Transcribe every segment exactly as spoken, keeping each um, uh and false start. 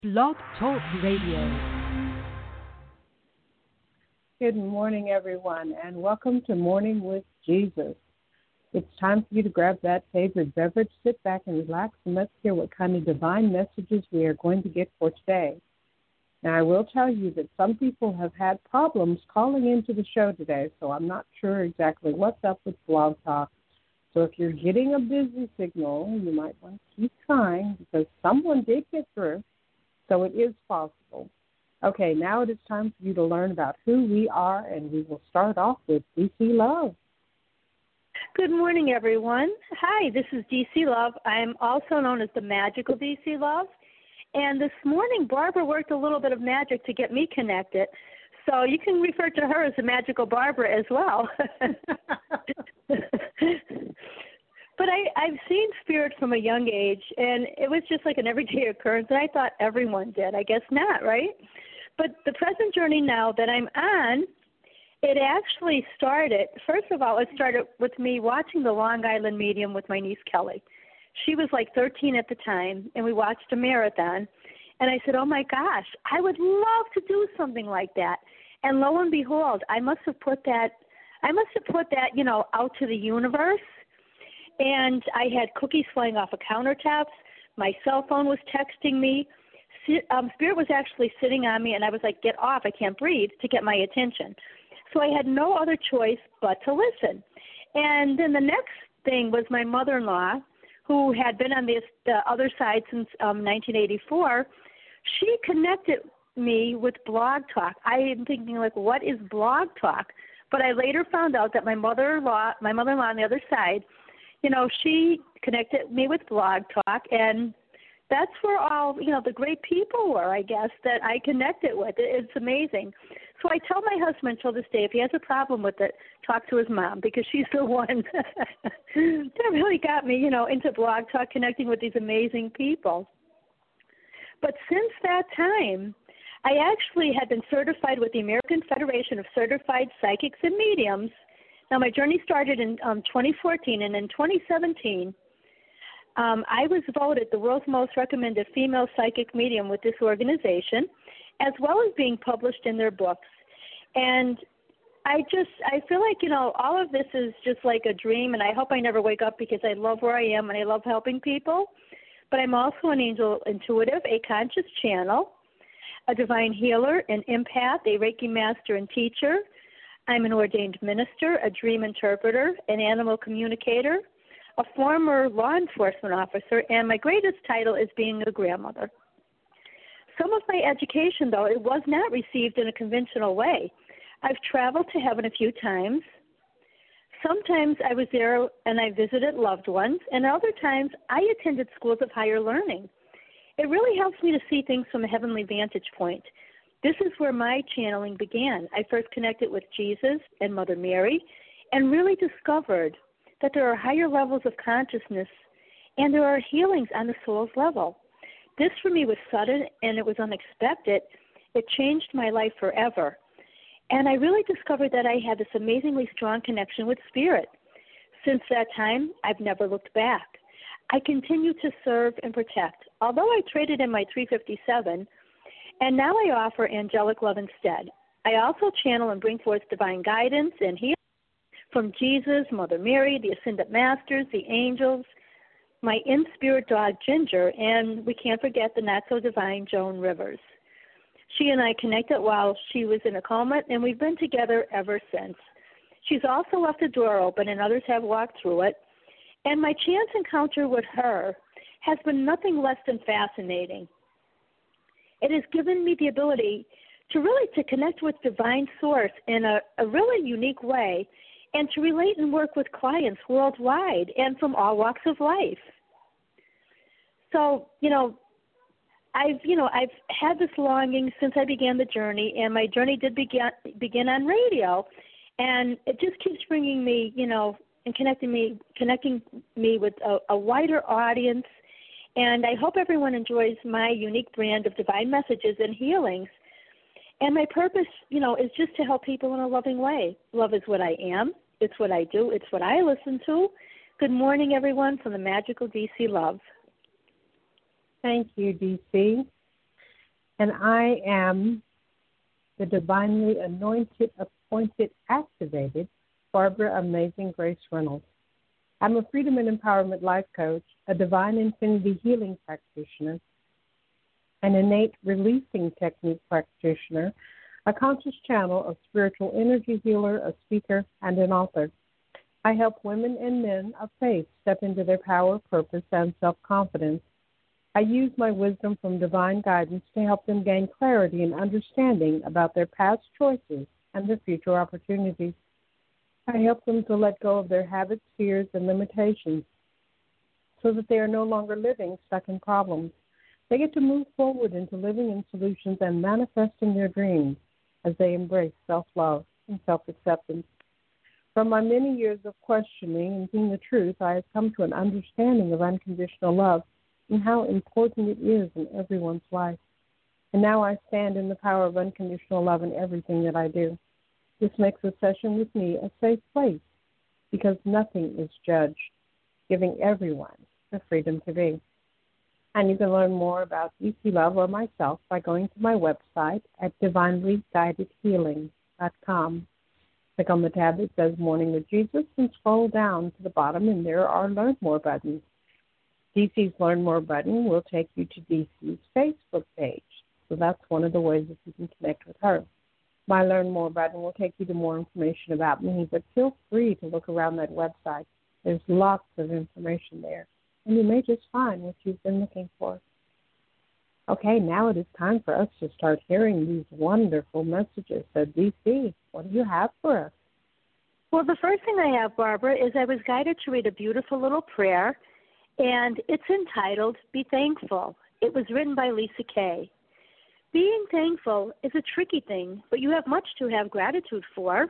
Blog Talk Radio. Good morning, everyone, and welcome to Morning with Jesus. It's time for you to grab that favorite beverage, sit back and relax, and let's hear what kind of divine messages we are going to get for today. Now, I will tell you that some people have had problems calling into the show today, so I'm not sure exactly what's up with Blog Talk. So if you're getting a busy signal, you might want to keep trying because someone did get through, so it is possible. Okay, now it is time for you to learn about who we are, and we will start off with D C Love. Good morning, everyone. Hi, this is D C Love. I'm also known as the Magical D C Love. And this morning, Barbara worked a little bit of magic to get me connected. So you can refer to her as the Magical Barbara as well. But I, I've seen spirit from a young age, and it was just like an everyday occurrence, and I thought everyone did. I guess not, right? But the present journey now that I'm on, it actually started, first of all, it started with me watching the Long Island Medium with my niece Kelly. She was like thirteen at the time, and we watched a marathon. And I said, oh, my gosh, I would love to do something like that. And lo and behold, I must have put that, I must have put that, you know, out to the universe. And I had cookies flying off of countertops. My cell phone was texting me. Um, Spirit was actually sitting on me, and I was like, get off, I can't breathe, to get my attention. So I had no other choice but to listen. And then the next thing was my mother-in-law, who had been on this, the other side since um, nineteen eighty-four. She connected me with Blog Talk. I am thinking, like, what is Blog Talk? But I later found out that my mother-in-law, my mother-in-law on the other side, you know, she connected me with Blog Talk, and that's where all, you know, the great people were, I guess, that I connected with. It's amazing. So I tell my husband till this day, if he has a problem with it, talk to his mom, because she's the one that really got me, you know, into Blog Talk, connecting with these amazing people. But since that time, I actually had been certified with the American Federation of Certified Psychics and Mediums. Now, my journey started in um, twenty fourteen, and in twenty seventeen, um, I was voted the world's most recommended female psychic medium with this organization, as well as being published in their books. And I just, I feel like, you know, all of this is just like a dream, and I hope I never wake up because I love where I am and I love helping people. But I'm also an angel intuitive, a conscious channel, a divine healer, an empath, a Reiki master and teacher. I'm an ordained minister, a dream interpreter, an animal communicator, a former law enforcement officer, and my greatest title is being a grandmother. Some of my education, though, it was not received in a conventional way. I've traveled to heaven a few times. Sometimes I was there and I visited loved ones, and other times I attended schools of higher learning. It really helps me to see things from a heavenly vantage point. This is where my channeling began. I first connected with Jesus and Mother Mary and really discovered that there are higher levels of consciousness and there are healings on the soul's level. This for me was sudden and it was unexpected. It changed my life forever. And I really discovered that I had this amazingly strong connection with Spirit. Since that time, I've never looked back. I continue to serve and protect. Although I traded in my three fifty-seven, and now I offer angelic love instead. I also channel and bring forth divine guidance and healing from Jesus, Mother Mary, the Ascended Masters, the angels, my in-spirit dog Ginger, and we can't forget the not-so-divine Joan Rivers. She and I connected while she was in a coma, and we've been together ever since. She's also left a door open, and others have walked through it. And my chance encounter with her has been nothing less than fascinating. It has given me the ability to really to connect with Divine Source in a, a really unique way and to relate and work with clients worldwide and from all walks of life. So, you know, I've, you know, I've had this longing since I began the journey, and my journey did begin, begin on radio, and it just keeps bringing me, you know, and connecting me, connecting me with a, a wider audience. And I hope everyone enjoys my unique brand of divine messages and healings. And my purpose, you know, is just to help people in a loving way. Love is what I am. It's what I do. It's what I listen to. Good morning, everyone, from the Magical D C Love. Thank you, D C. And I am the divinely anointed, appointed, activated Barbara Amazing Grace Reynolds. I'm a freedom and empowerment life coach, a divine infinity healing practitioner, an innate releasing technique practitioner, a conscious channel, a spiritual energy healer, a speaker, and an author. I help women and men of faith step into their power, purpose, and self-confidence. I use my wisdom from divine guidance to help them gain clarity and understanding about their past choices and their future opportunities. I help them to let go of their habits, fears, and limitations so that they are no longer living stuck in problems. They get to move forward into living in solutions and manifesting their dreams as they embrace self-love and self-acceptance. From my many years of questioning and seeing the truth, I have come to an understanding of unconditional love and how important it is in everyone's life. And now I stand in the power of unconditional love in everything that I do. This makes a session with me a safe place because nothing is judged, giving everyone the freedom to be. And you can learn more about D C Love or myself by going to my website at divinely guided healing dot com. Click on the tab that says Morning with Jesus and scroll down to the bottom, and there are Learn More buttons. D C's Learn More button will take you to D C's Facebook page, so that's one of the ways that you can connect with her. My Learn More button will take you to more information about me, but feel free to look around that website. There's lots of information there, and you may just find what you've been looking for. Okay, now it is time for us to start hearing these wonderful messages. So, D C, what do you have for us? Well, the first thing I have, Barbara, is I was guided to read a beautiful little prayer, and it's entitled, Be Thankful. It was written by Lisa Kay. Being thankful is a tricky thing, but you have much to have gratitude for.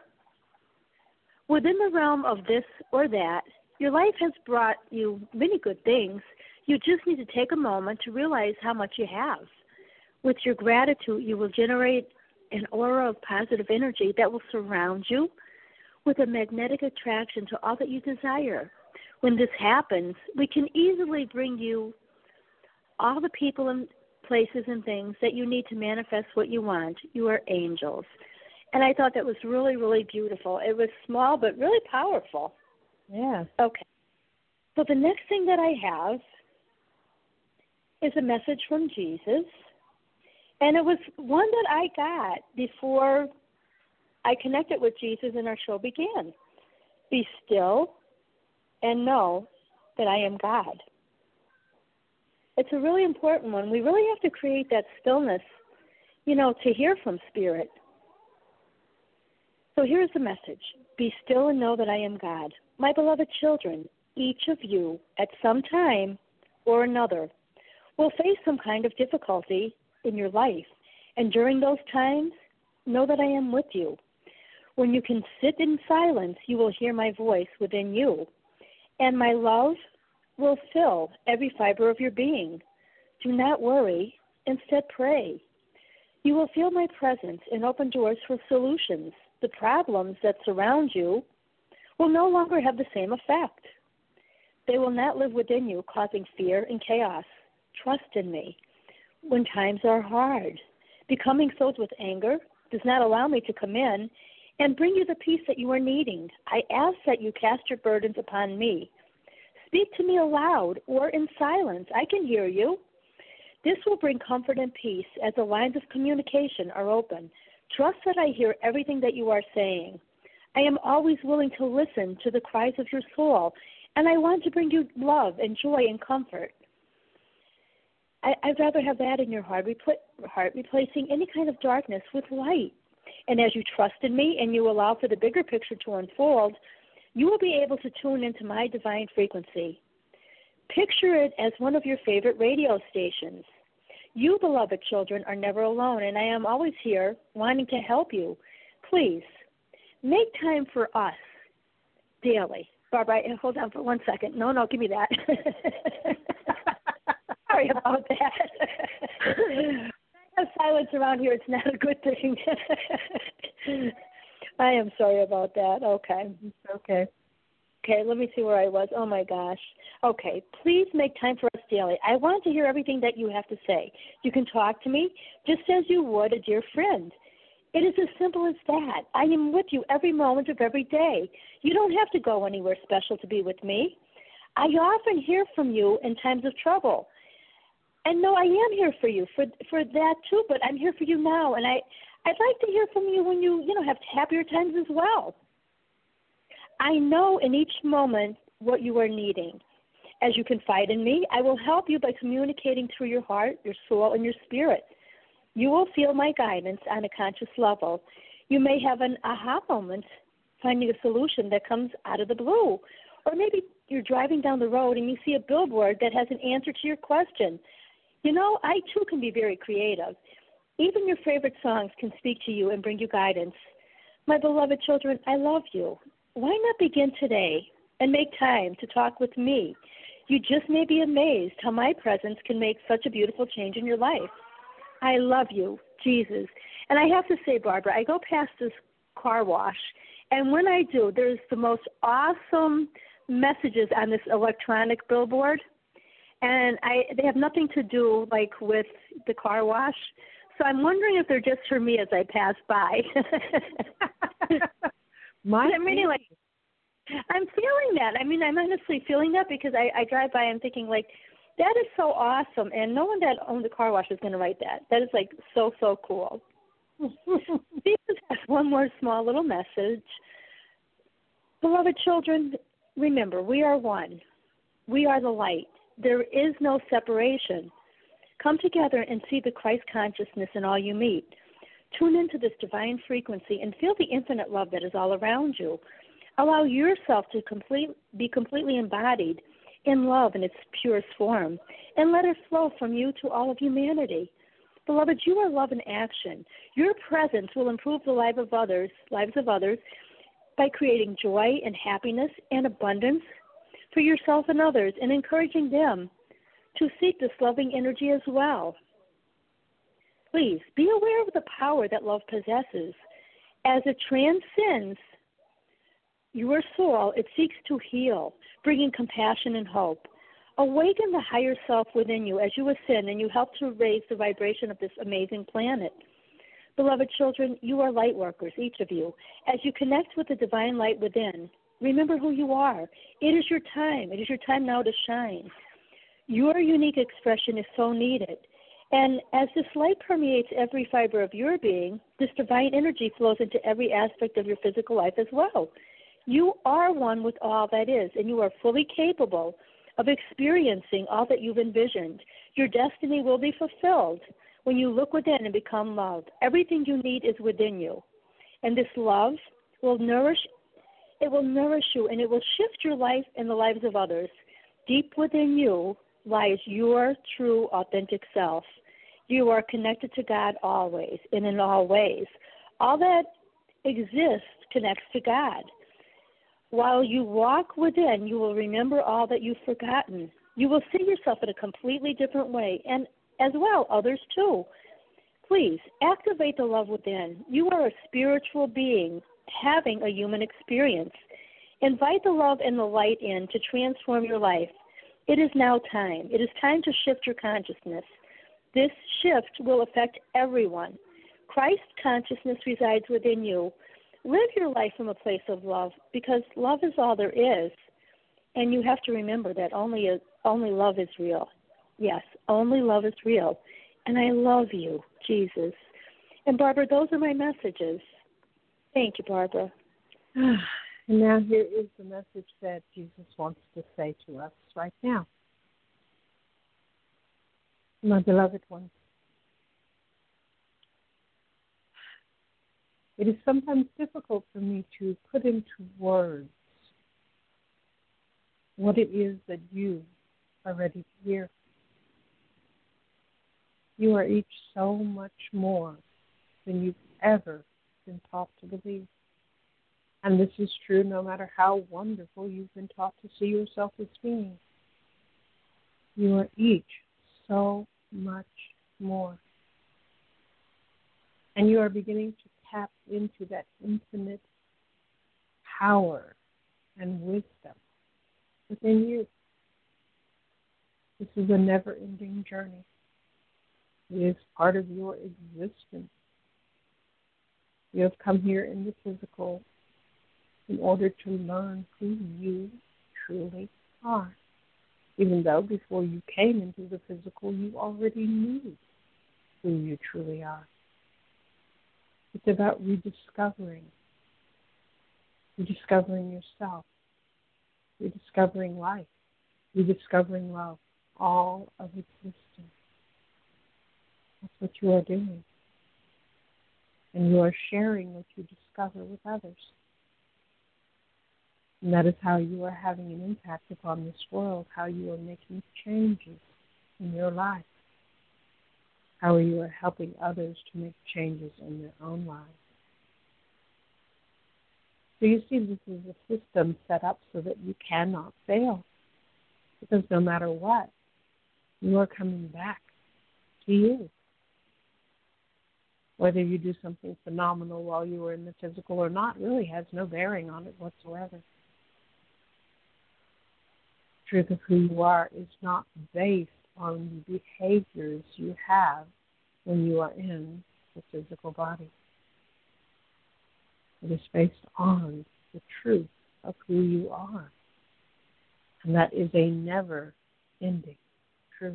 Within the realm of this or that, your life has brought you many good things. You just need to take a moment to realize how much you have. With your gratitude, you will generate an aura of positive energy that will surround you with a magnetic attraction to all that you desire. When this happens, we can easily bring you all the people and places and things that you need to manifest what you want. You are angels. And I thought that was really, really beautiful. It was small but really powerful. Yeah. Okay. So the next thing that I have is a message from Jesus. And it was one that I got before I connected with Jesus and our show began. Be still and know that I am God. It's a really important one. We really have to create that stillness, you know, to hear from Spirit. So here's the message. Be still and know that I am God. My beloved children, each of you at some time or another will face some kind of difficulty in your life. And during those times, know that I am with you. When you can sit in silence, you will hear my voice within you. And my love will fill every fiber of your being. Do not worry. Instead, pray. You will feel my presence and open doors for solutions. The problems that surround you will no longer have the same effect. They will not live within you, causing fear and chaos. Trust in me. When times are hard, becoming filled with anger does not allow me to come in and bring you the peace that you are needing. I ask that you cast your burdens upon me. Speak to me aloud or in silence. I can hear you. This will bring comfort and peace as the lines of communication are open. Trust that I hear everything that you are saying. I am always willing to listen to the cries of your soul, and I want to bring you love and joy and comfort. I, I'd rather have that in your heart, repl- heart, replacing any kind of darkness with light. And as you trust in me and you allow for the bigger picture to unfold, you will be able to tune into my divine frequency. Picture it as one of your favorite radio stations. You, beloved children, are never alone, and I am always here wanting to help you. Please, make time for us daily. Barbara, hold on for one second. No, no, give me that. Sorry about that. I have silence around here. It's not a good thing. I am sorry about that. Okay. Okay. Okay, let me see where I was. Oh, my gosh. Okay, please make time for us daily. I want to hear everything that you have to say. You can talk to me just as you would a dear friend. It is as simple as that. I am with you every moment of every day. You don't have to go anywhere special to be with me. I often hear from you in times of trouble. And no, I am here for you, for for that too, but I'm here for you now. And I, I'd like to hear from you when you, you know, have happier times as well. I know in each moment what you are needing. As you confide in me, I will help you by communicating through your heart, your soul, and your spirit. You will feel my guidance on a conscious level. You may have an aha moment, finding a solution that comes out of the blue. Or maybe you're driving down the road and you see a billboard that has an answer to your question. You know, I too can be very creative. Even your favorite songs can speak to you and bring you guidance. My beloved children, I love you. Why not begin today and make time to talk with me? You just may be amazed how my presence can make such a beautiful change in your life. I love you, Jesus. And I have to say, Barbara, I go past this car wash, and when I do, there's the most awesome messages on this electronic billboard, and I they have nothing to do, like, with the car wash. So I'm wondering if they're just for me as I pass by. My I'm really like, I'm feeling that. I mean, I'm honestly feeling that because I, I drive by and thinking, like, that is so awesome, and no one that owned the car wash is going to write that. That is, like, so, so cool. Jesus has one more small little message. Beloved children, remember, we are one. We are the light. There is no separation. Come together and see the Christ consciousness in all you meet. Tune into this divine frequency and feel the infinite love that is all around you. Allow yourself to complete, be completely embodied in love in its purest form, and let it flow from you to all of humanity. Beloved, you are love in action. Your presence will improve the life of others, lives of others by creating joy and happiness and abundance for yourself and others, and encouraging them to seek this loving energy as well. Please be aware of the power that love possesses. As it transcends your soul, it seeks to heal, bringing compassion and hope. Awaken the higher self within you as you ascend and you help to raise the vibration of this amazing planet. Beloved children, you are light workers, each of you. As you connect with the divine light within, remember who you are. It is your time. It is your time now to shine. Your unique expression is so needed. And as this light permeates every fiber of your being, this divine energy flows into every aspect of your physical life as well. You are one with all that is, and you are fully capable of experiencing all that you've envisioned. Your destiny will be fulfilled when you look within and become love. Everything you need is within you. And this love will nourish, it will nourish you, and it will shift your life and the lives of others. Deep within you lies your true, authentic self. You are connected to God always and in all ways. All that exists connects to God. While you walk within, you will remember all that you've forgotten. You will see yourself in a completely different way, and as well, others too. Please, activate the love within. You are a spiritual being having a human experience. Invite the love and the light in to transform your life. It is now time. It is time to shift your consciousness. This shift will affect everyone. Christ consciousness resides within you. Live your life from a place of love, because love is all there is. And you have to remember that only a, only love is real. Yes, only love is real. And I love you, Jesus. And Barbara, those are my messages. Thank you, Barbara. And now here is the message that Jesus wants to say to us right now. My beloved ones, it is sometimes difficult for me to put into words what it is that you are ready to hear. You are each so much more than you've ever been taught to believe. And this is true no matter how wonderful you've been taught to see yourself as being. You are each so much more. And you are beginning to tap into that infinite power and wisdom within you. This is a never-ending journey. It is part of your existence. You have come here in the physical in order to learn who you truly are. Even though before you came into the physical, you already knew who you truly are. It's about rediscovering, rediscovering yourself, rediscovering life, rediscovering love, all of existence. That's what you are doing. And you are sharing what you discover with others. And that is how you are having an impact upon this world, how you are making changes in your life, how you are helping others to make changes in their own lives. So you see, this is a system set up so that you cannot fail. Because no matter what, you are coming back to you. Whether you do something phenomenal while you were in the physical or not really has no bearing on it whatsoever. The truth of who you are is not based on the behaviors you have when you are in the physical body. It is based on the truth of who you are. And that is a never-ending truth.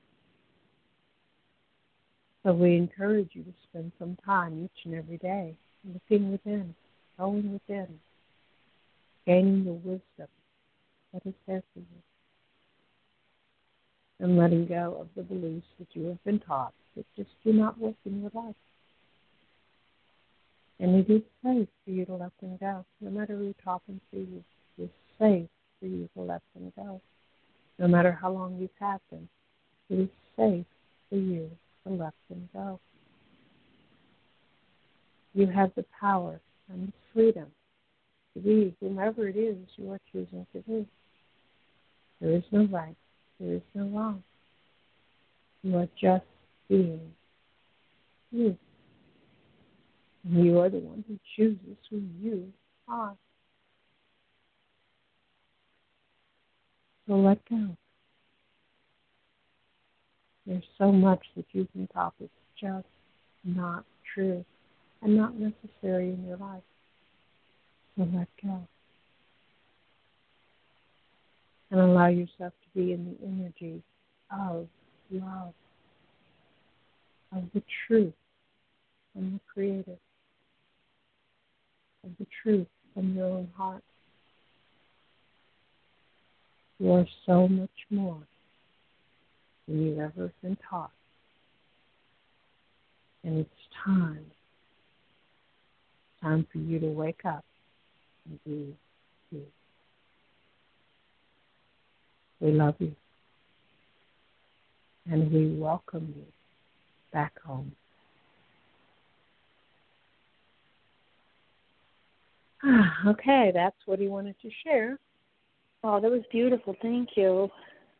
So we encourage you to spend some time each and every day looking within, going within, gaining the wisdom that is there for you, and letting go of the beliefs that you have been taught that just do not work in your life. And it is safe for you to let them go. No matter who talking to you, it's safe for you to let them go. No matter how long you've had them, it is safe for you to let them go. You have the power and the freedom to be whomever it is you are choosing to be. There is no right. There is no wrong. You are just being you. And you are the one who chooses who you are. So let go. There's so much that you've been taught that's just not true and not necessary in your life. So let go. And allow yourself to be in the energy of love, of the truth from the Creator, of the truth from your own heart. You are so much more than you've ever been taught. And it's time, time for you to wake up and be you. We love you. And we welcome you back home. Okay, that's what he wanted to share. Oh, that was beautiful. Thank you.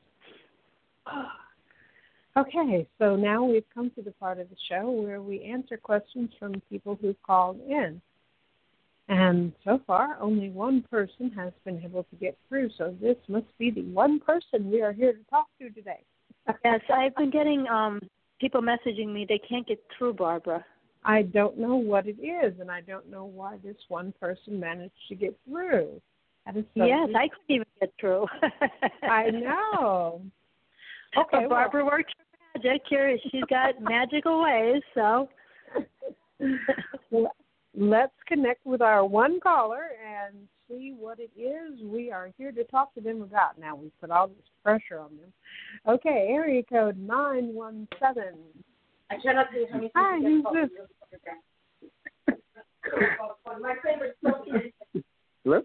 Okay, so now we've come to the part of the show where we answer questions from people who've called in. And so far, only one person has been able to get through, so this must be the one person we are here to talk to today. Yes, I've been getting um, people messaging me. They can't get through, Barbara. I don't know what it is, and I don't know why this one person managed to get through. That is so yes, I couldn't even get through. I know. Okay, but Barbara well. works her magic. Here, she's got magical ways, so. Well, let's connect with our one caller and see what it is we are here to talk to them about. Now, we've put all this pressure on them. Okay, area code nine one seven. I cannot tell you how many Hi, who's this? My favorite is Hello?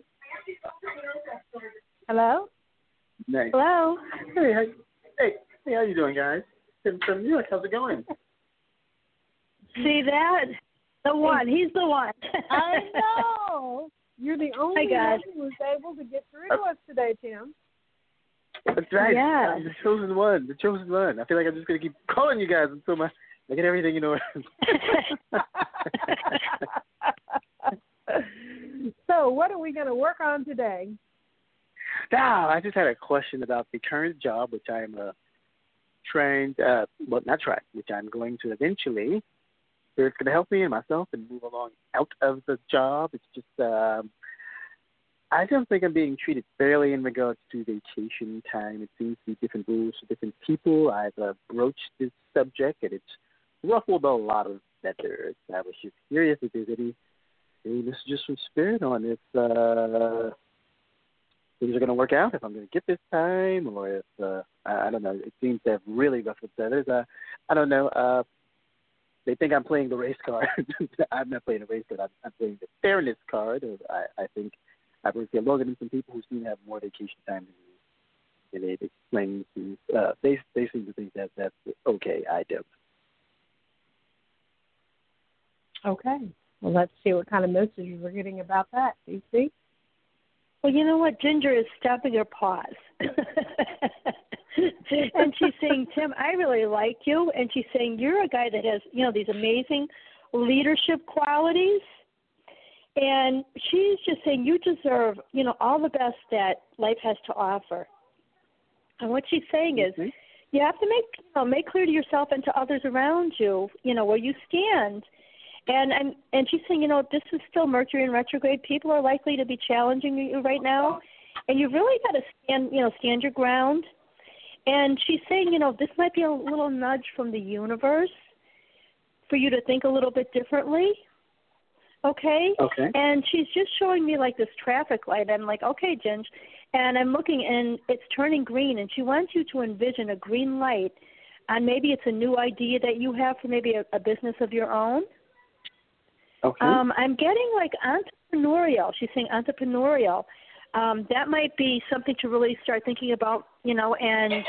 Hello? Nice. Hello. Hey, how, hey, hey, how you doing, guys? Tim from New York, how's it going? See that? The one. He's the one. I know. You're the only Hi, one who was able to get through to us today, Tim. That's right. Yeah. I'm the chosen one. The chosen one. I feel like I'm just going to keep calling you guys until my, I get everything in order. So what are we going to work on today? Now, I just had a question about the current job, which I'm uh, trained, uh, well, not trained, which I'm going to eventually. So it's going to help me and myself and move along out of the job. It's just, um, I don't think I'm being treated fairly in regards to vacation time. It seems to be different rules for different people. I've uh, broached this subject, and it's ruffled a lot of feathers. I was just curious if there's any, any messages from Spirit on if uh, things are going to work out, if I'm going to get this time, or if, uh, I, I don't know, it seems to have really ruffled feathers. Uh, I don't know. Uh, they think I'm playing the race card. I'm not playing the race card. I'm, I'm playing the fairness card. I, I think I've worked here longer than some people who seem to have more vacation time than me. And they explain to, uh, they, they seem to think that that's okay. I don't. Okay. Well, let's see what kind of messages we're getting about that. Do you see? Well, you know what? Ginger is stopping her paws. And she's saying, Tim, I really like you. And she's saying, you're a guy that has, you know, these amazing leadership qualities. And she's just saying you deserve, you know, all the best that life has to offer. And what she's saying is mm-hmm. you have to make, you know, make clear to yourself and to others around you, you know, where you stand. And I'm, and she's saying, you know, this is still Mercury in retrograde. People are likely to be challenging you right now, and you've really got to stand, you know, stand your ground. And she's saying, you know, this might be a little nudge from the universe for you to think a little bit differently. Okay? Okay. And she's just showing me, like, this traffic light. I'm like, okay, Ginge. And I'm looking, and it's turning green, and she wants you to envision a green light, and maybe it's a new idea that you have for maybe a, a business of your own. Okay. Um, I'm getting, like, entrepreneurial. She's saying entrepreneurial. Um, that might be something to really start thinking about, you know, and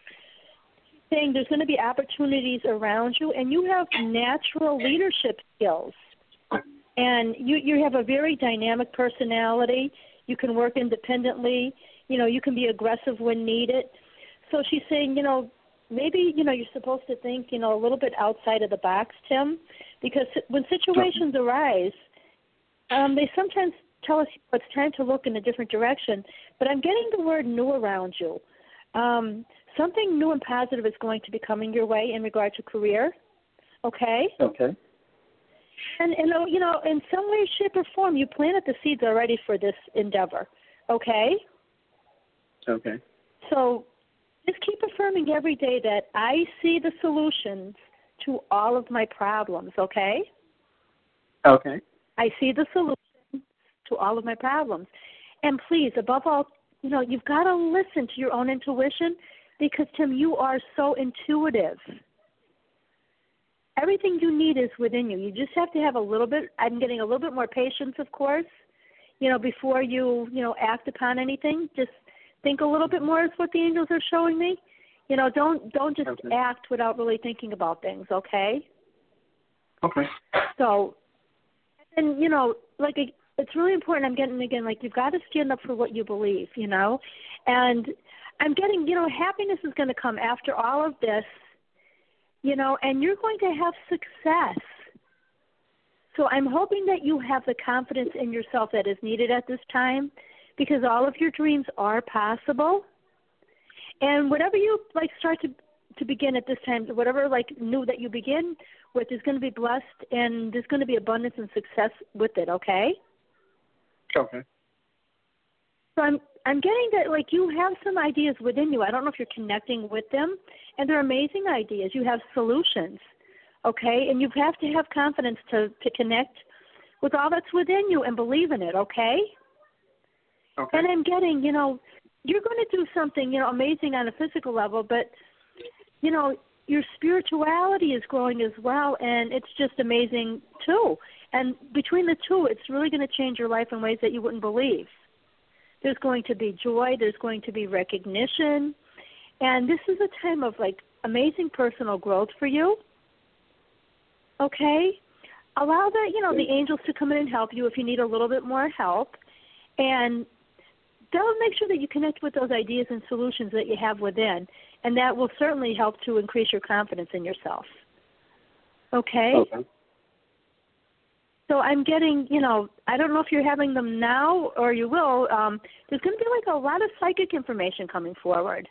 saying there's going to be opportunities around you, and you have natural leadership skills. And you, you have a very dynamic personality. You can work independently. You know, you can be aggressive when needed. So she's saying, you know, maybe, you know, you're supposed to think, you know, a little bit outside of the box, Tim, because when situations arise, um, they sometimes tell us it's time to look in a different direction. But I'm getting the word new around you. Um, something new and positive is going to be coming your way in regard to career. Okay? Okay. And, and, you know, in some way, shape, or form, you planted the seeds already for this endeavor. Okay? Okay. So just keep affirming every day that I see the solutions to all of my problems, okay? Okay. I see the solution to all of my problems. And please, above all, you know, you've got to listen to your own intuition because, Tim, you are so intuitive. Everything you need is within you. You just have to have a little bit, I'm getting a little bit more patience, of course, you know, before you, you know, act upon anything. Just think a little bit more is what the angels are showing me. You know, don't don't just okay. act without really thinking about things, okay? Okay. So, and, you know, like, it's really important. I'm getting, again, like, you've got to stand up for what you believe, you know? And I'm getting, you know, happiness is going to come after all of this, you know, and you're going to have success. So I'm hoping that you have the confidence in yourself that is needed at this time because all of your dreams are possible. And whatever you, like, start to to begin at this time, whatever, like, new that you begin with is going to be blessed, and there's going to be abundance and success with it, okay? Okay. So I'm I'm getting that, like, you have some ideas within you. I don't know if you're connecting with them, and they're amazing ideas. You have solutions, okay? And you have to have confidence to, to connect with all that's within you and believe in it, okay? Okay. And I'm getting, you know, you're going to do something, you know, amazing on a physical level, but, you know, your spirituality is growing as well, and it's just amazing, too. And between the two, it's really going to change your life in ways that you wouldn't believe. There's going to be joy. There's going to be recognition. And this is a time of, like, amazing personal growth for you. Okay? Allow the, you know, the angels to come in and help you if you need a little bit more help. And they'll make sure that you connect with those ideas and solutions that you have within. And that will certainly help to increase your confidence in yourself. Okay? Okay. So I'm getting, you know, I don't know if you're having them now or you will. Um, there's going to be like a lot of psychic information coming forward.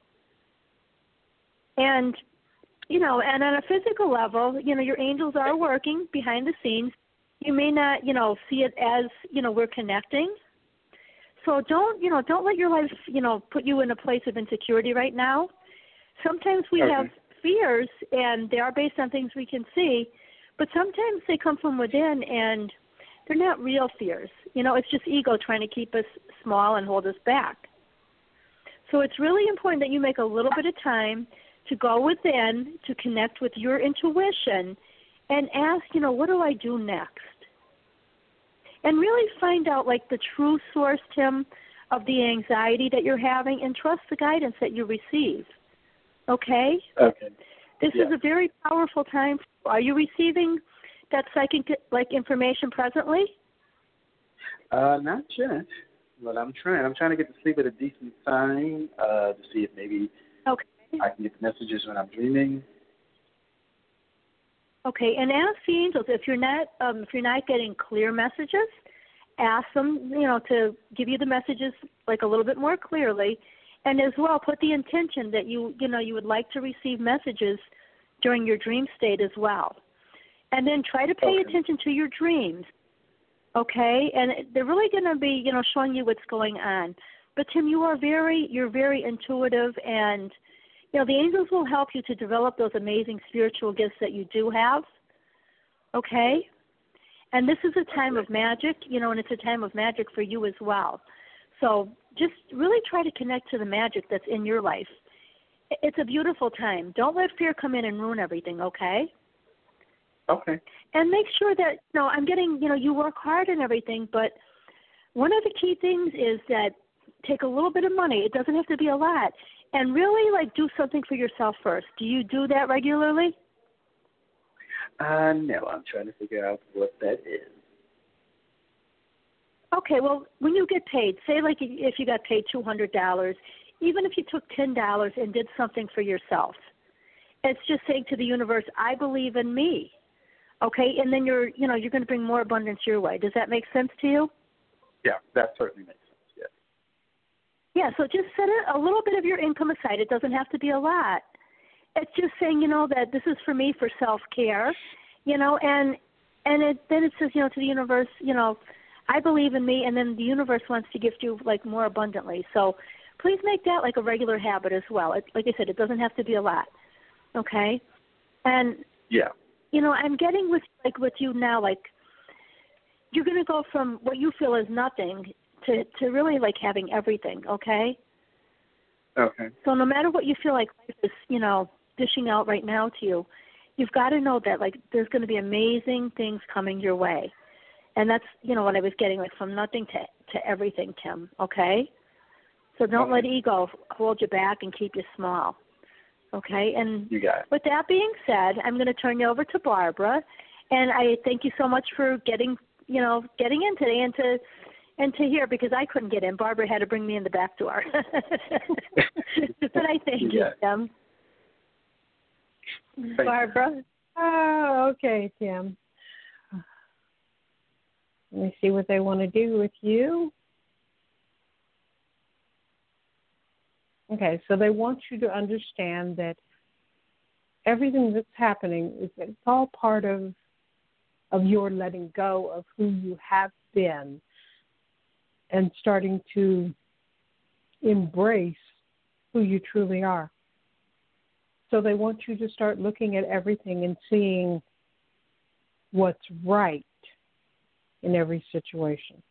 And, you know, and on a physical level, you know, your angels are working behind the scenes. You may not, you know, see it as, you know, we're connecting. So don't, you know, don't let your life, you know, put you in a place of insecurity right now. Sometimes we Okay. have fears, and they are based on things we can see, but sometimes they come from within, and they're not real fears. You know, it's just ego trying to keep us small and hold us back. So it's really important that you make a little bit of time to go within, to connect with your intuition, and ask, you know, what do I do next? And really find out, like, the true source, Tim, of the anxiety that you're having, and trust the guidance that you receive. Okay? Okay. This Yeah. is a very powerful time. Are you receiving that psychic, like, information presently? Uh, not yet, but I'm trying. I'm trying to get to sleep at a decent time uh, to see if maybe Okay. I can get the messages when I'm dreaming. Okay, and ask the angels if you're not um, if you're not getting clear messages, ask them, you know, to give you the messages like a little bit more clearly, and as well put the intention that you you know you would like to receive messages during your dream state as well, and then try to pay Okay. attention to your dreams. Okay, and they're really going to be you know showing you what's going on. But Tim, you are very you're very intuitive, and you know, the angels will help you to develop those amazing spiritual gifts that you do have, okay? And this is a time of magic, you know, and it's a time of magic for you as well. So just really try to connect to the magic that's in your life. It's a beautiful time. Don't let fear come in and ruin everything, okay? Okay. And make sure that, you know, I'm getting, you know, you work hard and everything, but one of the key things is that take a little bit of money. It doesn't have to be a lot. And really, like, do something for yourself first. Do you do that regularly? Uh, no, I'm trying to figure out what that is. Okay, well, when you get paid, say like if you got paid two hundred dollars, even if you took ten dollars and did something for yourself, it's just saying to the universe, I believe in me. Okay, and then you're, you know, you're going to bring more abundance your way. Does that make sense to you? Yeah, that certainly makes sense, yes. Yeah, so just set a, a little bit of your income aside. It doesn't have to be a lot. It's just saying, you know, that this is for me for self-care, you know, and and it, then it says, you know, to the universe, you know, I believe in me, and then the universe wants to gift you, like, more abundantly. So please make that, like, a regular habit as well. It, like I said, it doesn't have to be a lot, okay? And, Yeah. you know, I'm getting with, like, with you now, like, you're going to go from what you feel is nothing to, to really, like, having everything, okay? Okay. So no matter what you feel like life is, you know, dishing out right now to you, you've got to know that, like, there's going to be amazing things coming your way. And that's, you know, what I was getting, like, from nothing to, to everything, Tim, okay? So don't Okay. let ego hold you back and keep you small, okay? And You got it. with that being said, I'm going to turn you over to Barbara. And I thank you so much for getting, you know, getting in today and to and to hear, because I couldn't get in. Barbara had to bring me in the back door. But I thank you, Yeah. Tim. Thank Barbara? you. Oh, okay, Tim. Let me see what they want to do with you. Okay, so they want you to understand that everything that's happening is it's all part of of your letting go of who you have been and starting to embrace who you truly are. So they want you to start looking at everything and seeing what's right in every situation.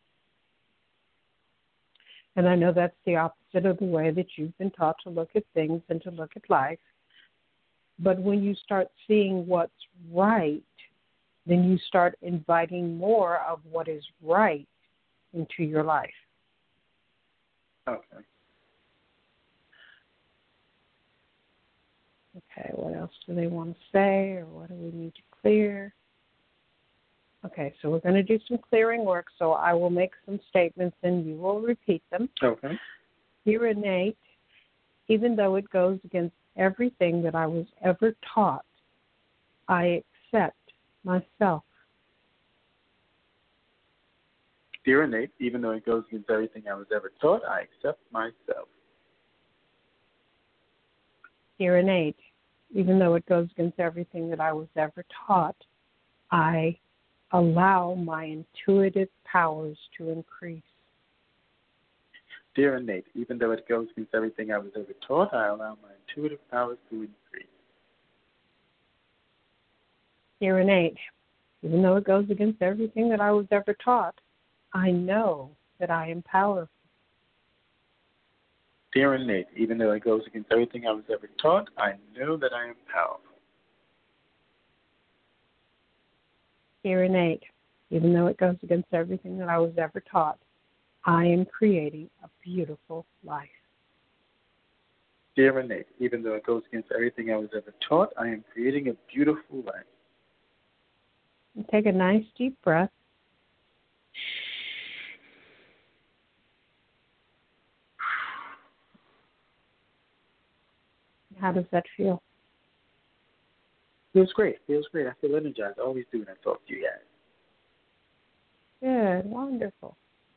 And I know that's the opposite of the way that you've been taught to look at things and to look at life. But when you start seeing what's right, then you start inviting more of what is right into your life. Okay. Okay, what else do they want to say, or what do we need to clear? Okay, so we're going to do some clearing work, so I will make some statements and you will repeat them. Okay. Dear Innate, even though it goes against everything that I was ever taught, I accept myself. Dear innate, even though it goes against everything I was ever taught, I accept myself. Dear innate, even though it goes against everything that I was ever taught, I allow my intuitive powers to increase. Dear innate, even though it goes against everything I was ever taught, I allow my intuitive powers to increase. Dear innate, even though it goes against everything that I was ever taught, I know that I am powerful. Dear innate, even though it goes against everything I was ever taught, I know that I am powerful. Dear innate, even though it goes against everything that I was ever taught, I am creating a beautiful life. Dear innate, even though it goes against everything I was ever taught, I am creating a beautiful life. And take a nice deep breath. How does that feel? Feels great. Feels great. I feel energized. I always do when I talk to you guys. Good. Wonderful.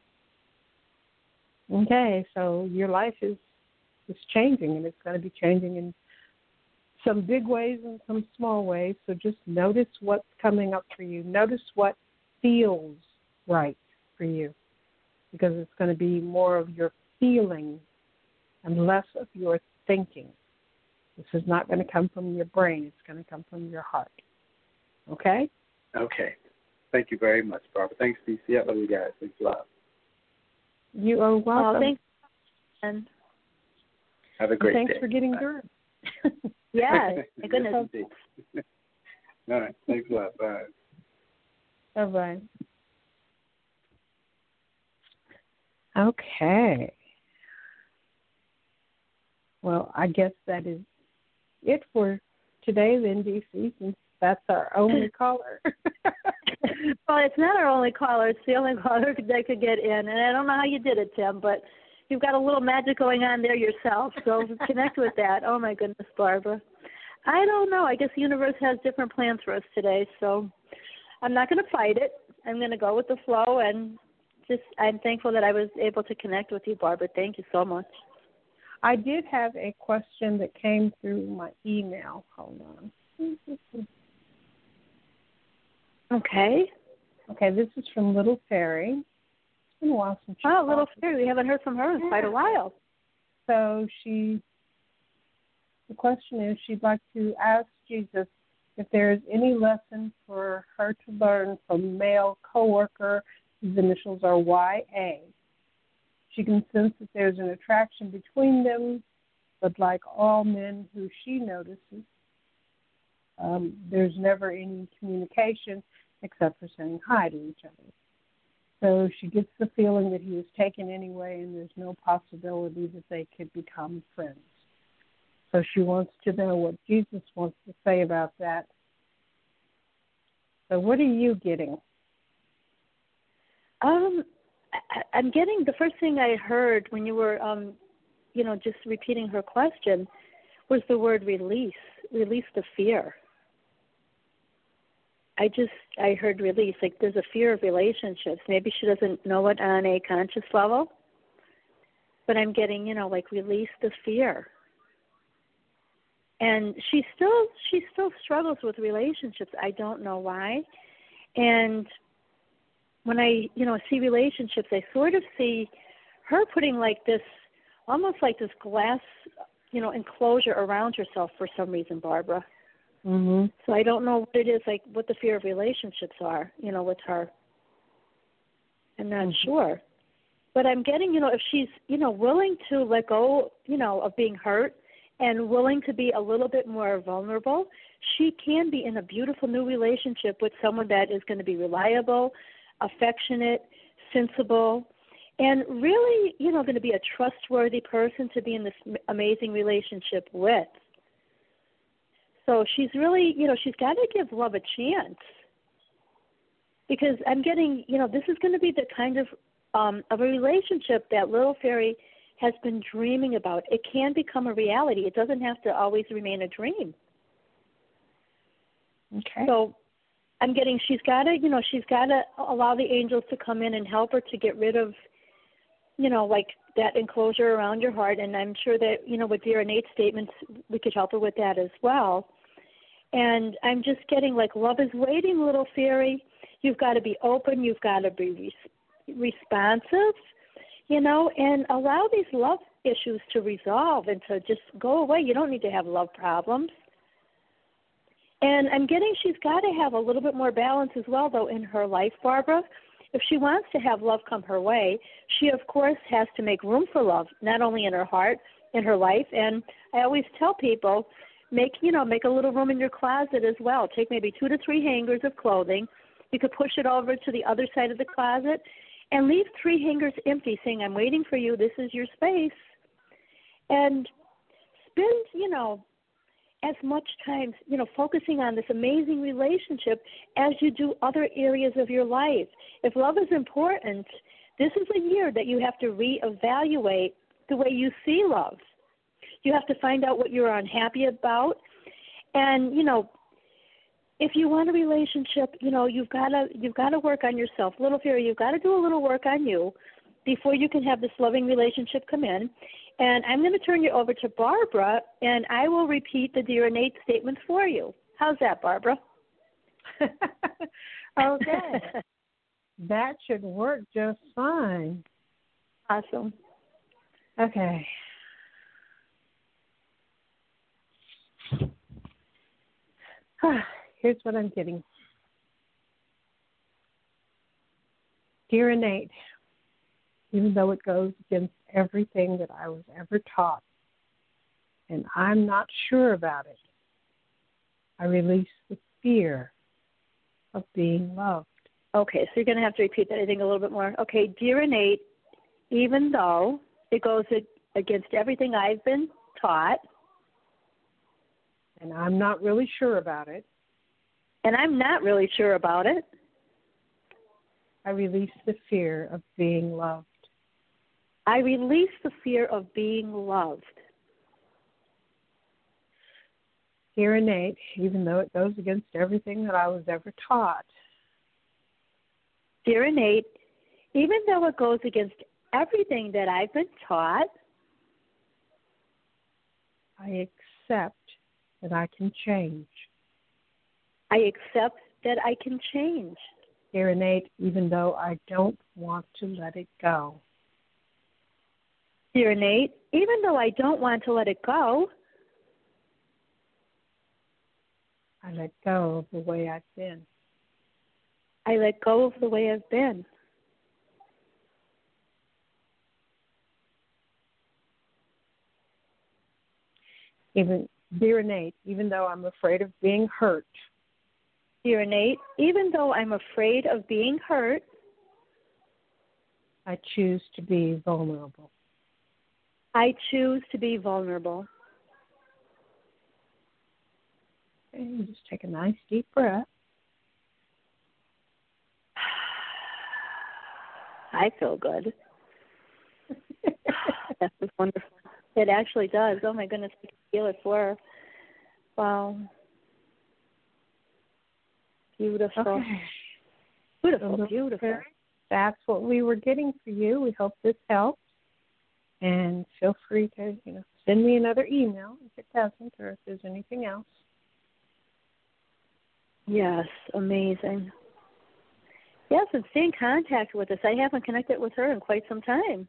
Okay, so your life is is changing, and it's going to be changing in some big ways and some small ways. So just notice what's coming up for you. Notice what feels right for you, because it's going to be more of your feeling and less of your thinking. This is not going to come from your brain. It's going to come from your heart. Okay? Okay. Thank you very much, Barbara. Thanks, D C. I love you guys. Thanks a lot. You are welcome. Oh, thanks. And Have a great thanks day. for getting Bye. through. yes, my goodness. Yes, indeed. All right. Thanks a lot. Bye. Bye-bye. Okay. Well, I guess that is it for today then, D C, since that's our only caller. Well, it's not our only caller. It's the only caller that could get in. And I don't know how you did it, Tim, but you've got a little magic going on there yourself. So connect with that. Oh, my goodness, Barbara. I don't know. I guess the universe has different plans for us today. So I'm not going to fight it. I'm going to go with the flow. And just I'm thankful that I was able to connect with you, Barbara. Thank you so much. I did have a question that came through my email. Hold on. Okay. Okay, this is from Little Fairy. It's been a while since she Oh, called. Little Fairy. We haven't heard from her in Yeah. quite a while. So she, the question is, she'd like to ask Jesus if there is any lesson for her to learn from male coworker whose initials are Y A. She can sense that there's an attraction between them, but like all men who she notices, um, there's never any communication except for saying hi to each other. So she gets the feeling that he was taken anyway, and there's no possibility that they could become friends. So she wants to know what Jesus wants to say about that. So what are you getting? Um, I, I'm getting the first thing I heard when you were, um, you know, just repeating her question was the word release, release the fear. I just, I heard release, like there's a fear of relationships. Maybe she doesn't know it on a conscious level, but I'm getting, you know, like release the fear. And she still, she still struggles with relationships. I don't know why. And when I, you know, see relationships, I sort of see her putting like this, almost like this glass, you know, enclosure around herself for some reason, Barbara. Mm-hmm. So I don't know what it is, like what the fear of relationships are, you know, with her. I'm not mm-hmm. sure. But I'm getting, you know, if she's, you know, willing to let go, you know, of being hurt and willing to be a little bit more vulnerable, she can be in a beautiful new relationship with someone that is going to be reliable, affectionate, sensible, and really, you know, going to be a trustworthy person to be in this amazing relationship with. So she's really, you know, she's got to give love a chance, because I'm getting, you know, this is going to be the kind of um, of a relationship that Little Fairy has been dreaming about. It can become a reality. It doesn't have to always remain a dream. Okay. So I'm getting she's got to, you know, she's got to allow the angels to come in and help her to get rid of, you know, like that enclosure around your heart. And I'm sure that, you know, with dear innate statements, we could help her with that as well. And I'm just getting like, love is waiting, little fairy. You've got to be open. You've got to be res- responsive, you know, and allow these love issues to resolve and to just go away. You don't need to have love problems. And I'm getting she's got to have a little bit more balance as well, though, in her life, Barbara. If she wants to have love come her way, she, of course, has to make room for love, not only in her heart, in her life. And I always tell people, make, you know, make a little room in your closet as well. Take maybe two to three hangers of clothing. You could push it over to the other side of the closet and leave three hangers empty, saying, I'm waiting for you. This is your space. And spend, you know, as much time, you know, focusing on this amazing relationship as you do other areas of your life. If love is important, this is a year that you have to reevaluate the way you see love. You have to find out what you're unhappy about. And, you know, if you want a relationship, you know, you've got to you've got to work on yourself. Little Fairy, you've got to do a little work on you before you can have this loving relationship come in. And I'm going to turn you over to Barbara, and I will repeat the dear innate statements for you. How's that, Barbara? Okay. That should work just fine. Awesome. Okay. Here's what I'm getting. Dear innate, even though it goes against everything that I was ever taught, and I'm not sure about it, I release the fear of being loved. Okay, so you're going to have to repeat that, I think, a little bit more. Okay, dear innate, even though it goes against everything I've been taught, and I'm not really sure about it, and I'm not really sure about it, I release the fear of being loved. I release the fear of being loved. Dear innate, even though it goes against everything that I was ever taught. Dear innate, even though it goes against everything that I've been taught, I accept that I can change. I accept that I can change. Dear innate, even though I don't want to let it go. Dear innate, even though I don't want to let it go, I let go of the way I've been. I let go of the way I've been. Even, dear innate, even though I'm afraid of being hurt. Dear innate, even though I'm afraid of being hurt, I choose to be vulnerable. I choose to be vulnerable. Okay, you just take a nice deep breath. I feel good. That was wonderful. It actually does. Oh, my goodness, I can feel it for her. Wow. Beautiful. Okay. Beautiful, So beautiful. That's what we were getting for you. We hope this helps. And feel free to, you know, send me another email if it doesn't, or if there's anything else. Yes, amazing. Yes, and stay in contact with us. I haven't connected with her in quite some time.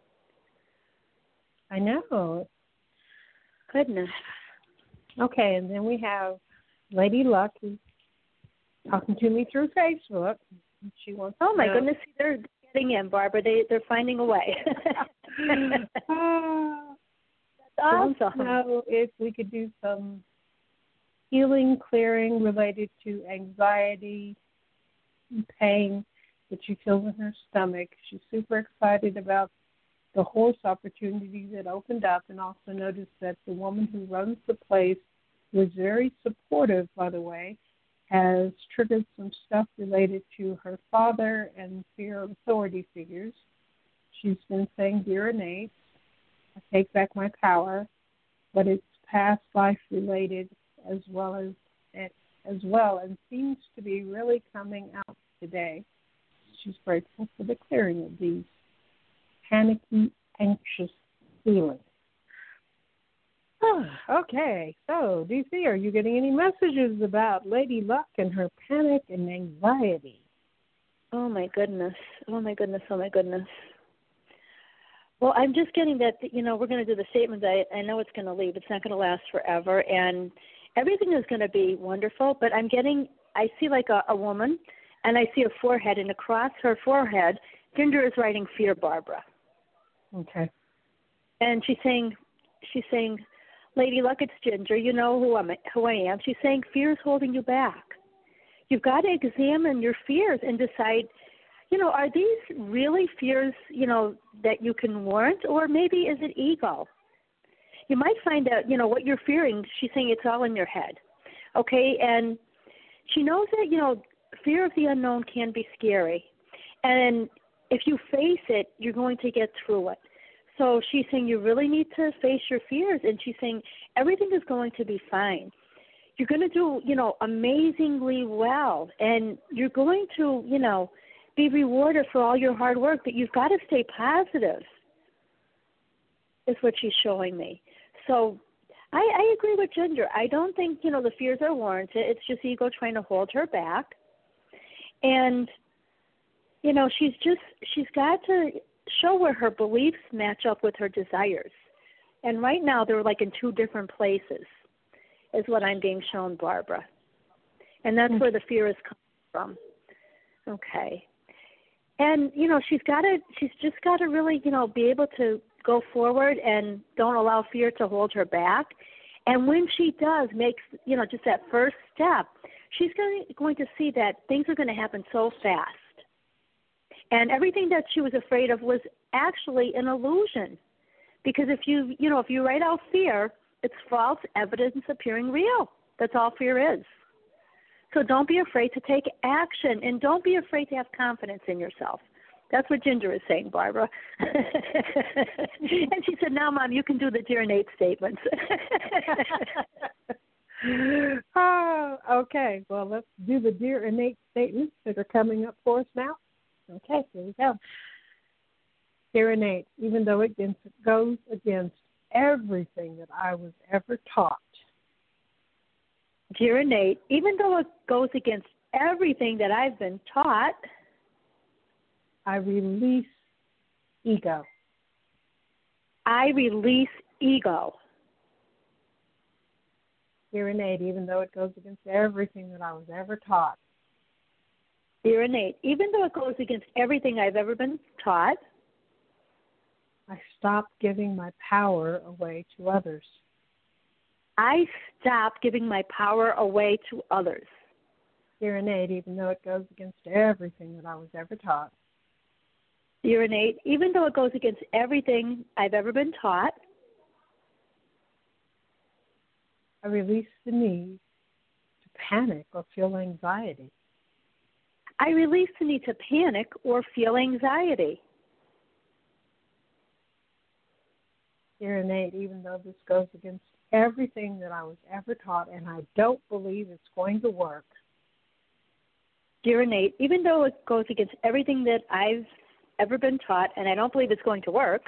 I know. Goodness. Okay, and then we have Lady Luck, who's talking to me through Facebook. She wants. Oh my to know. goodness, they're getting in, Barbara. They they're finding a way. uh, That's awesome. Know if we could do some healing, clearing related to anxiety and pain that she feels in her stomach. She's super excited about the horse opportunity that opened up, and also noticed that the woman who runs the place was very supportive, by the way, has triggered some stuff related to her father and fear of authority figures. She's been saying, dear innate, I take back my power, but it's past life related as well as as well and seems to be really coming out today. She's grateful for the clearing of these panicky, anxious feelings. Okay, so D C, are you getting any messages about Lady Luck and her panic and anxiety? Oh, my goodness. Oh, my goodness. Oh, my goodness. Well, I'm just getting that, you know, we're going to do the statement. I, I know it's going to leave. It's not going to last forever. And everything is going to be wonderful. But I'm getting, I see like a, a woman, and I see a forehead. And across her forehead, Ginger is writing fear, Barbara. Okay. And she's saying, she's saying, Lady Luck, it's Ginger. You know who, I'm, who I am. She's saying fear is holding you back. You've got to examine your fears and decide, you know, are these really fears, you know, that you can warrant, or maybe is it ego? You might find out, you know, what you're fearing. She's saying it's all in your head, okay? And she knows that, you know, fear of the unknown can be scary. And if you face it, you're going to get through it. So she's saying you really need to face your fears, and she's saying everything is going to be fine. You're going to do, you know, amazingly well, and you're going to, you know, be rewarded for all your hard work, but you've got to stay positive, is what she's showing me. So I, I agree with Ginger. I don't think, you know, the fears are warranted. It's just ego trying to hold her back. And, you know, she's just, she's got to show where her beliefs match up with her desires. And right now they're like in two different places, is what I'm being shown, Barbara. And that's where the fear is coming from. Okay. And, you know, she's got to, she's just got to really, you know, be able to go forward and don't allow fear to hold her back. And when she does make, you know, just that first step, she's going to, going to see that things are going to happen so fast. And everything that she was afraid of was actually an illusion. Because if you, you know, if you write out fear, it's false evidence appearing real. That's all fear is. So don't be afraid to take action, and don't be afraid to have confidence in yourself. That's what Ginger is saying, Barbara. And she said, now, Mom, you can do the Dear Nate statements. Oh, okay. Well, let's do the Dear Innate statements that are coming up for us now. Okay, here we go. Dear Innate, even though it goes against everything that I was ever taught. Dear Innate, even though it goes against everything that I've been taught, I release ego. I release ego. Dear Innate, even though it goes against everything that I was ever taught. Dear Innate, even though it goes against everything I've ever been taught, I stop giving my power away to others. I stop giving my power away to others. Dear Innate, even though it goes against everything that I was ever taught. Dear Innate, even though it goes against everything I've ever been taught, I release the need to panic or feel anxiety. I release the need to panic or feel anxiety. Dear Innate, even though this goes against everything that I was ever taught, and I don't believe it's going to work. Dear Innate, even though it goes against everything that I've ever been taught, and I don't believe it's going to work,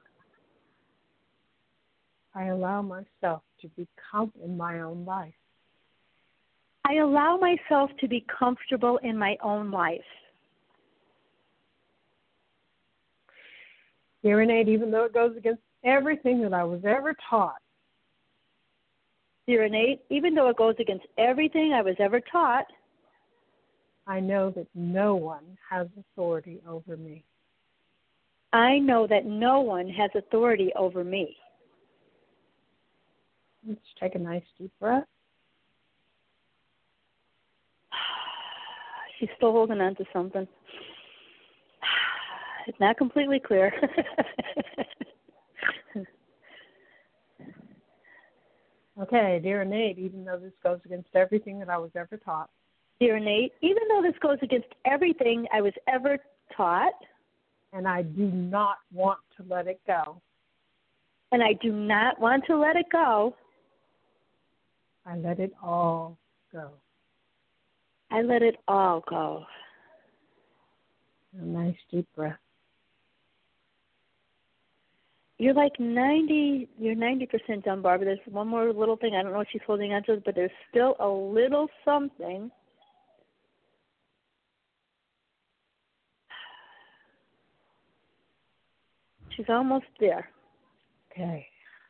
I allow myself to become in my own life. I allow myself to be comfortable in my own life. Dear Innate, even though it goes against everything that I was ever taught. Dear Innate, even though it goes against everything I was ever taught, I know that no one has authority over me. I know that no one has authority over me. Let's take a nice deep breath. She's still holding on to something. It's not completely clear. Okay, dear Innate, even though this goes against everything that I was ever taught. Dear Innate, even though this goes against everything I was ever taught. And I do not want to let it go. And I do not want to let it go. I let it all go. I let it all go. A nice deep breath. You're like ninety, you're ninety percent done, Barbara. There's one more little thing. I don't know what she's holding on to, but there's still a little something. She's almost there. Okay.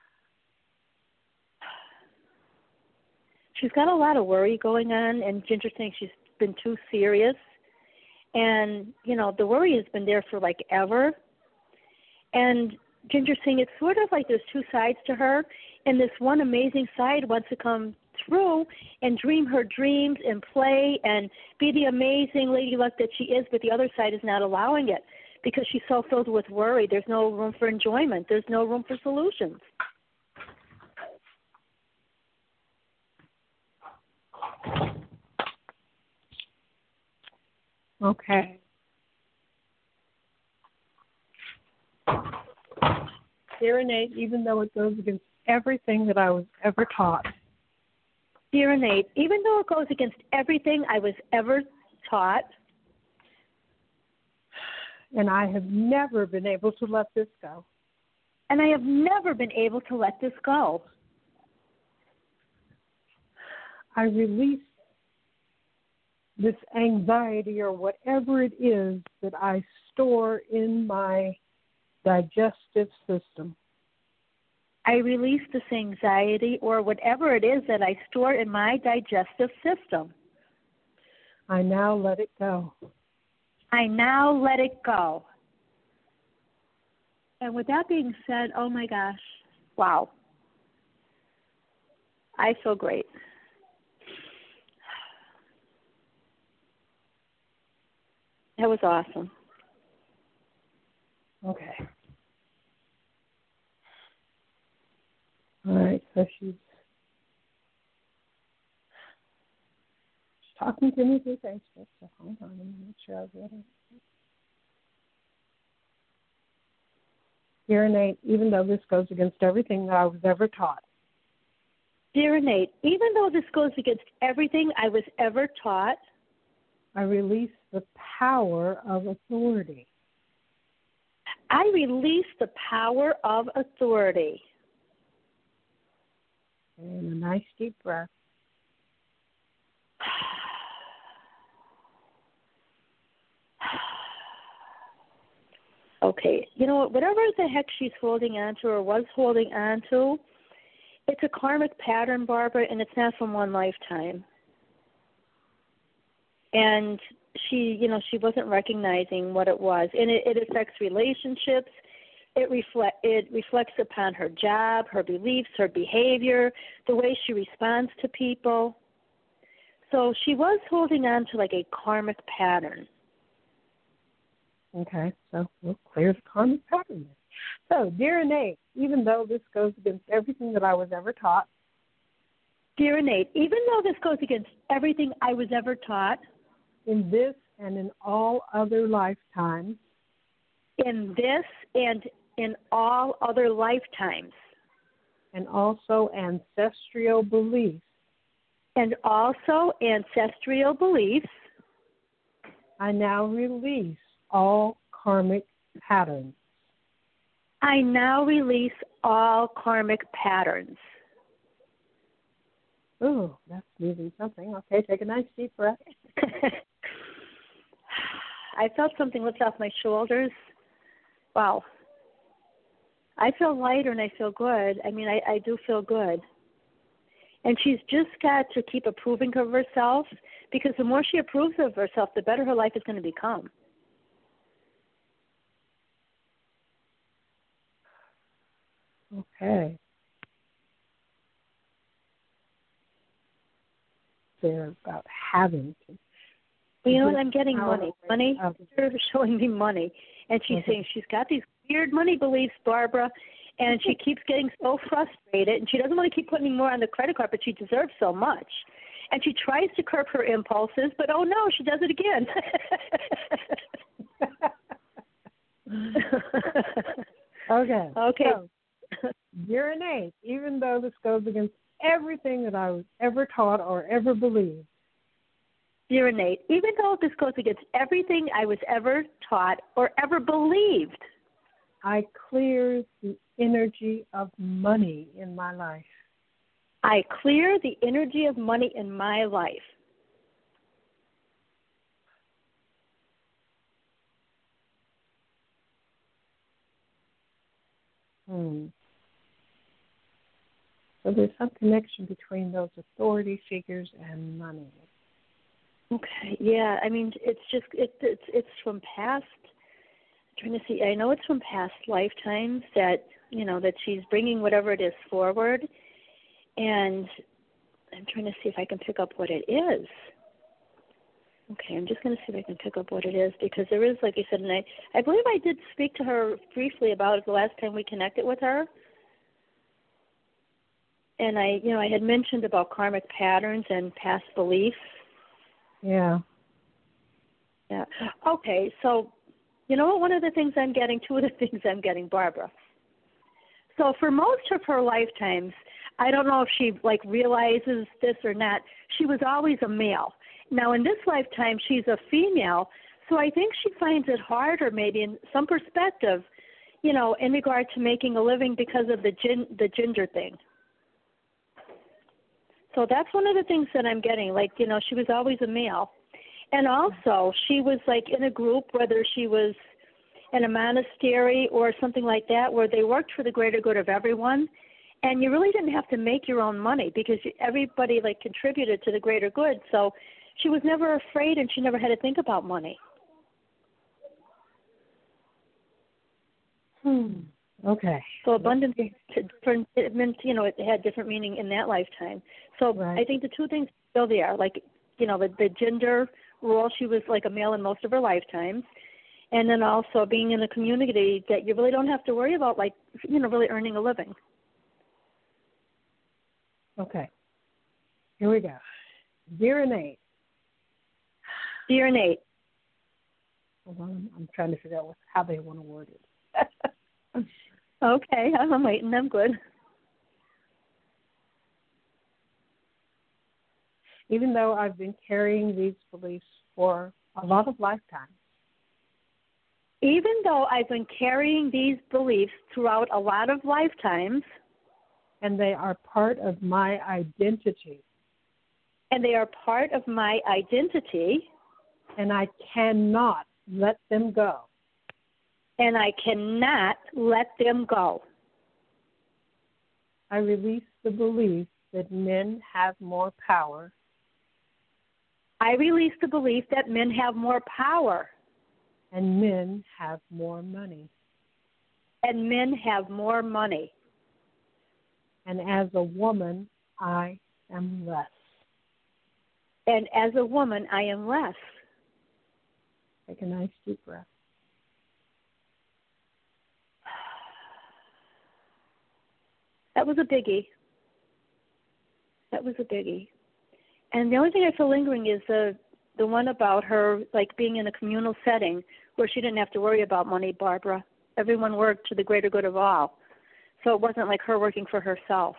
She's got a lot of worry going on, and Ginger thinks she's been too serious. And, you know, the worry has been there for, like, ever. And Ginger's saying it's sort of like there's two sides to her, and this one amazing side wants to come through and dream her dreams and play and be the amazing lady luck that she is, but the other side is not allowing it because she's so filled with worry. There's no room for enjoyment. There's no room for solutions. Okay. Dear Innate, even though it goes against everything that I was ever taught. Dear Innate, even though it goes against everything I was ever taught. And I have never been able to let this go. And I have never been able to let this go. I release this anxiety or whatever it is that I store in my digestive system. I release this anxiety or whatever it is that I store in my digestive system. I now let it go. I now let it go. And with that being said, oh my gosh, wow. I feel great. That was awesome. Okay. All right, so she's, she's talking to me through Facebook, so hold on, let me make sure I've read it. Dear Innate, even though this goes against everything that I was ever taught. Dear Innate, even though this goes against everything I was ever taught, I release the power of authority. I release the power of authority. And a nice deep breath. Okay, you know what, whatever the heck she's holding on to or was holding on to, it's a karmic pattern, Barbara, and it's not from one lifetime. And she, you know, she wasn't recognizing what it was. And it, it affects relationships. It, reflect, it reflects upon her job, her beliefs, her behavior, the way she responds to people. So she was holding on to like a karmic pattern. Okay, so we'll clear the karmic pattern. So, dear Innate, even though this goes against everything that I was ever taught. Dear Innate, even though this goes against everything I was ever taught. In this and in all other lifetimes. In this and in all other lifetimes. And also ancestral beliefs. And also ancestral beliefs. I now release all karmic patterns. I now release all karmic patterns. Ooh, that's moving something. Okay, take a nice deep breath. I felt something lift off my shoulders. Wow. I feel lighter and I feel good. I mean, I, I do feel good. And she's just got to keep approving of herself, because the more she approves of herself, the better her life is going to become. Okay. They're about having to. Well, you know what? I'm getting money. Money. They're showing me money. And she's Okay. saying she's got these weird money beliefs, Barbara, and she keeps getting so frustrated, and she doesn't want to keep putting more on the credit card, but she deserves so much. And she tries to curb her impulses, but oh no, she does it again. Okay. Okay. So, dear Innate, even though this goes against everything that I was ever taught or ever believed. Dear Innate, even though this goes against everything I was ever taught or ever believed, I clear the energy of money in my life. I clear the energy of money in my life. Hmm. So there's some connection between those authority figures and money. Okay, yeah, I mean, it's just, it, it's it's from past, I'm trying to see, I know it's from past lifetimes that, you know, that she's bringing whatever it is forward, and I'm trying to see if I can pick up what it is. Okay, I'm just going to see if I can pick up what it is, because there is, like you said, and I, I believe I did speak to her briefly about it the last time we connected with her. And I, you know, I had mentioned about karmic patterns and past beliefs. Yeah. Yeah. Okay, so, you know what, one of the things I'm getting, two of the things I'm getting, Barbara. So for most of her lifetimes, I don't know if she, like, realizes this or not, she was always a male. Now, in this lifetime, she's a female, so I think she finds it harder, maybe in some perspective, you know, in regard to making a living because of the gin, the ginger thing. So that's one of the things that I'm getting. Like, you know, she was always a male. And also, she was, like, in a group, whether she was in a monastery or something like that, where they worked for the greater good of everyone. And you really didn't have to make your own money because everybody, like, contributed to the greater good. So she was never afraid, and she never had to think about money. Hmm. Okay. So abundance, different, it meant, you know, it had different meaning in that lifetime. So Right. I think the two things are still there, like, you know, the, the gender role, she was like a male in most of her lifetimes. And then also being in a community that you really don't have to worry about, like, you know, really earning a living. Okay. Here we go. Dear Innate. Dear Innate. Hold on, I'm trying to figure out what, how they want to word it. Okay, I'm waiting. I'm good. Even though I've been carrying these beliefs for a lot of lifetimes. Even though I've been carrying these beliefs throughout a lot of lifetimes. And they are part of my identity. And they are part of my identity. And I cannot let them go. And I cannot let them go. I release the belief that men have more power. I release the belief that men have more power. And men have more money. And men have more money. And as a woman, I am less. And as a woman, I am less. Take a nice deep breath. That was a biggie. That was a biggie. And the only thing I feel lingering is the the one about her, like, being in a communal setting where she didn't have to worry about money, Barbara. Everyone worked to the greater good of all. So it wasn't like her working for herself.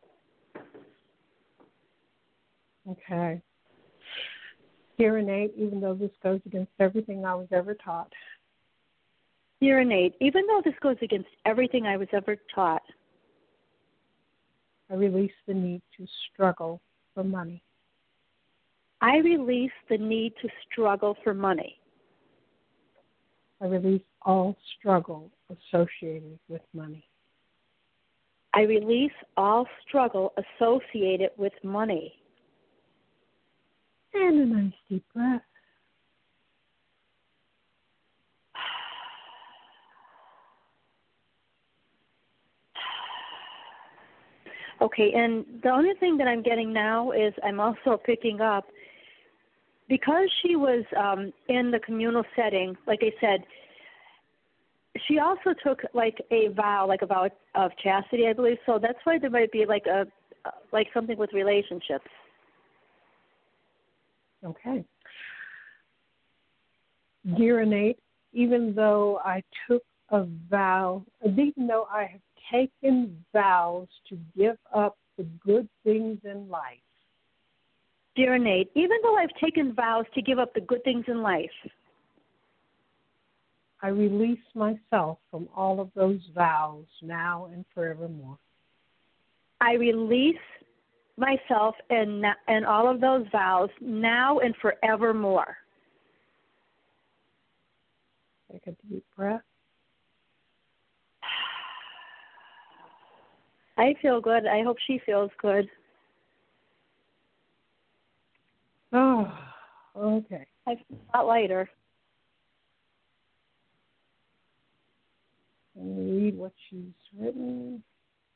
Okay. Dear Innate, even though this goes against everything I was ever taught. Dear Innate, even though this goes against everything I was ever taught. I release the need to struggle for money. I release the need to struggle for money. I release all struggle associated with money. I release all struggle associated with money. And a nice deep breath. Okay, and the only thing that I'm getting now is I'm also picking up, because she was um, in the communal setting, like I said, she also took like a vow, like a vow of chastity, I believe. So that's why there might be like a, like something with relationships. Okay. Dear Innate, even though I took a vow, even though I have taken vows to give up the good things in life, Dear Nate, even though I've taken vows to give up the good things in life, I release myself from all of those vows now and forevermore. I release myself and and all of those vows now and forevermore. Take a deep breath. I feel good. I hope she feels good. Oh, okay. I feel a lot lighter. Let me read what she's written.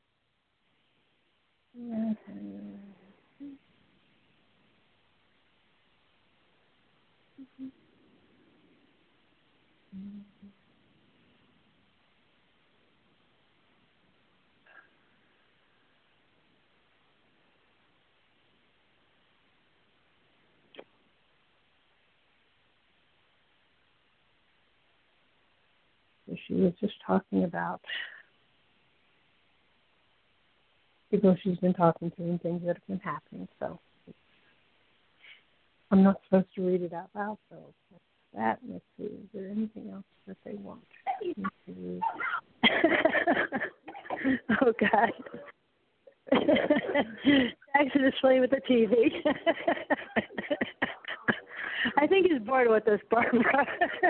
She was just talking about people she's been talking to and things that have been happening. So I'm not supposed to read it out loud, so that's that. Let's see, is there anything else that they want? Oh, God. Jackson is playing with the T V. I think he's bored with this, Barbara.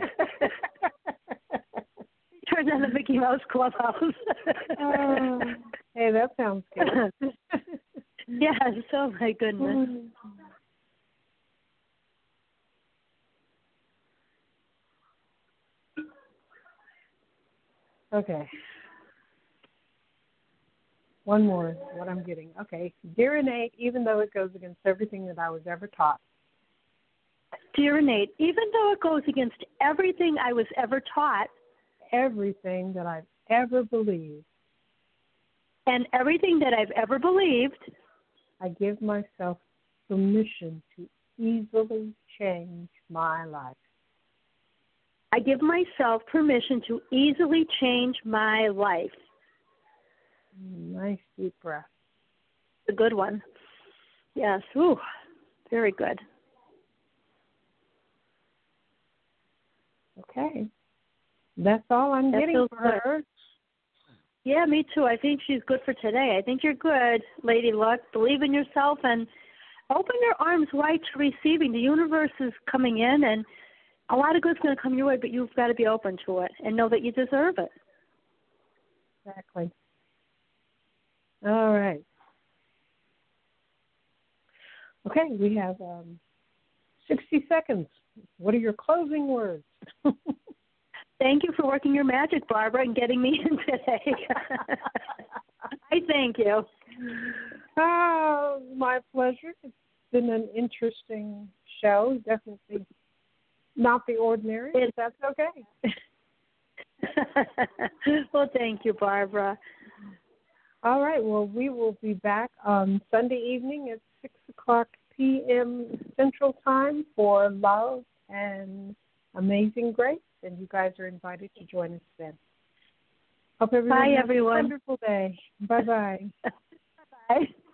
Turns on the Mickey Mouse Clubhouse. Oh, hey, that sounds good. Yes, oh my goodness. Okay. One more, what I'm getting. Okay. Dear Nate, even though it goes against everything that I was ever taught. Dear Nate, even though it goes against everything I was ever taught, everything that I've ever believed, and everything that I've ever believed, I give myself permission to easily change my life. I give myself permission to easily change my life. Nice deep breath. A good one. Yes. Ooh, very good. Okay. That's all I'm that getting for her. Good. Yeah, me too. I think she's good for today. I think you're good, Lady Luck. Believe in yourself and open your arms wide to receiving. The universe is coming in, and a lot of good's going to come your way, but you've got to be open to it and know that you deserve it. Exactly. All right. Okay, we have um, sixty seconds. What are your closing words? Thank you for working your magic, Barbara, and getting me in today. I thank you. Oh, my pleasure. It's been an interesting show. Definitely not the ordinary, but that's okay. Well, thank you, Barbara. All right. Well, we will be back on Sunday evening at six o'clock p.m. Central Time for Love and Amazing Grace, and you guys are invited to join us then. Hope everyone Bye, has everyone. a wonderful day. Bye-bye. Bye.